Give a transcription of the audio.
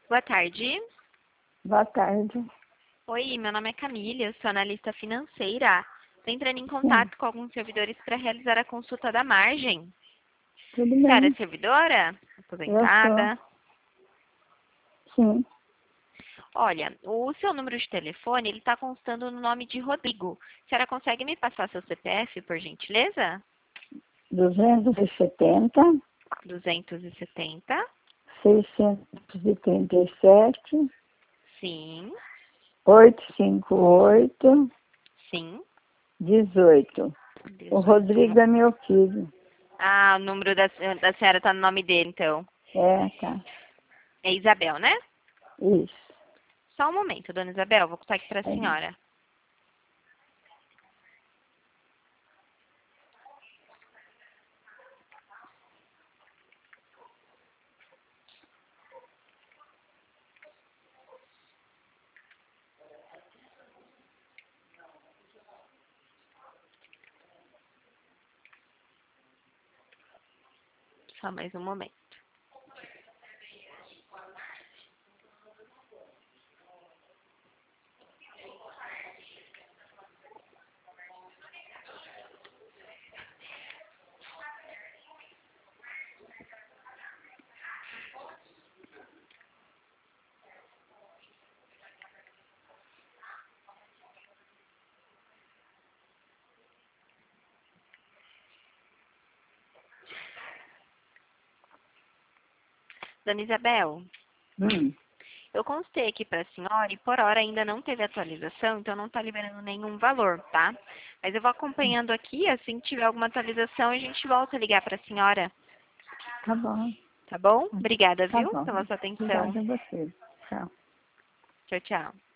Boa tarde. Boa tarde. Oi, meu nome é Camila, eu sou analista financeira. Estou entrando em Sim, contato com alguns servidores para realizar a consulta da margem. tudo A senhora é bem. servidora? Eu sou. Aposentada? Sim, Olha, o seu número de telefone, ele está constando no nome de Rodrigo. A senhora consegue me passar seu CPF, por gentileza? 270, 270. 637, Sim, 858, sim. 18. O 18. Rodrigo é meu filho. Ah, o número da senhora está no nome dele, então. É, tá. É Isabel, né? Isso. Só um momento, dona Isabel, vou contar aqui para a É. senhora. Só mais um momento. Dona Isabel, Hum, eu constei aqui para a senhora e por hora ainda não teve atualização, então não está liberando nenhum valor, tá? Mas eu vou acompanhando aqui, assim que tiver alguma atualização, a gente volta a ligar para a senhora, tá bom. tá bom? Obrigada, Tá viu, bom. pela sua atenção. Obrigada a você. Tchau. Tchau, tchau.